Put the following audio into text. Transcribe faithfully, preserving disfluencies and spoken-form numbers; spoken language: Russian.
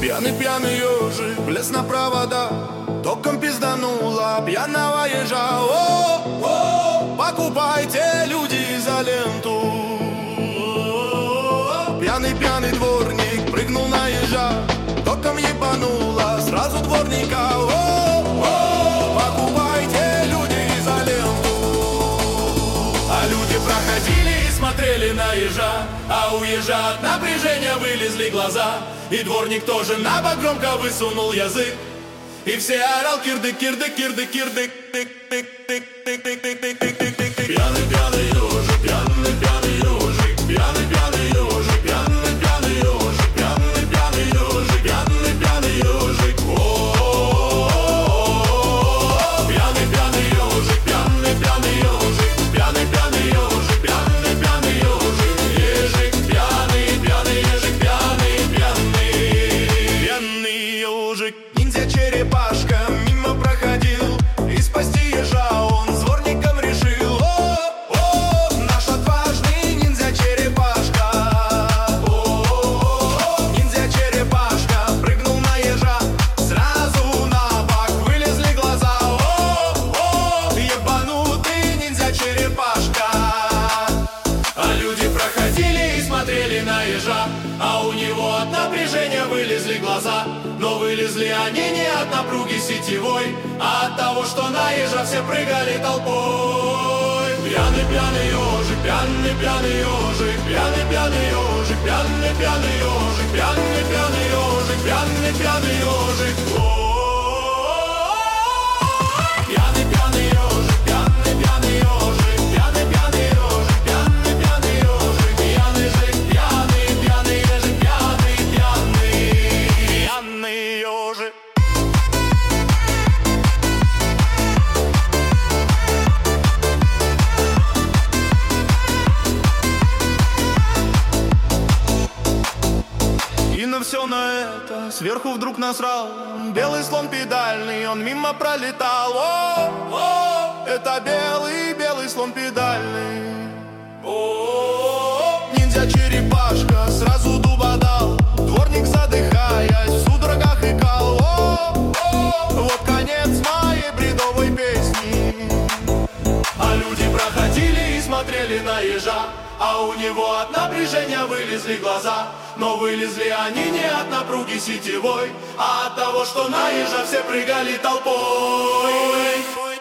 Пьяный-пьяный ежик влез на провода, током пизданула пьяного ежа. О, о, покупайте, люди, изоленту. Пьяный-пьяный дворник прыгнул на ежа, током ебанула сразу дворника. О, о, покупайте, люди, изоленту. А люди проходили и смотрели на ежа, а у ежа от напряжения вылезли глаза. И дворник тоже на бок громко высунул язык, и все орал кирдык, кирдык, кирдык, кирдык. Пьяный, пьяный ежик, пьяный, пьяный ежик, пьяный, пьяный ежик, пьяный, пьяный ежик, пьяный, пьяный ежик, пьяный, пьяный ежик. О-о-о-о-о. Пьяный, пьяный ежик, пьяный, пьяный ежик, пьяный, пьяный ежик, пьяный, пьяный ежик, ежик пьяный, пьяный ежик, пьяный, пьяный, пьяный ежик. Ниндзя-черепашка мимо проходил, и спасти ежа он с дворником решил. О, о, наш отважный ниндзя-черепашка. О, ниндзя-черепашка прыгнул на ежа, сразу на бок вылезли глаза. О, о, ебанутый ниндзя-черепашка. А люди проходили и смотрели на ежа, а у него от напряжения вылезли глаза. Но вылезли они не от напруги сетевой, а от того, что на ежа все прыгали толпой. Пьяный, пьяный ежик, пьяный, пьяный ежик, пьяный, пьяный ежик, пьяный, пьяный ежик, пьяный, пьяный ежик, пьяный, пьяный ежик. Пьяный, пьяный ежик, пьяный, пьяный ежик, пьяный, пьяный ежик, пьяный, пьяный ежик, пьяный жик, пьяный, пьяный ежик, пьяный, пьяный, пьяный ежик. И на все на это сверху вдруг насрал белый слон педальный, он мимо пролетал. О, о, это белый, белый слон педальный. О, ниндзя-черепашка сразу дуба дал, дворник, задыхаясь, в судорогах икал. О, о, вот конец моей бредовой песни. А люди проходили и смотрели на ежа, а у него от напряжения вылезли глаза. Но вылезли они не от напруги сетевой, а от того, что на ежа все прыгали толпой.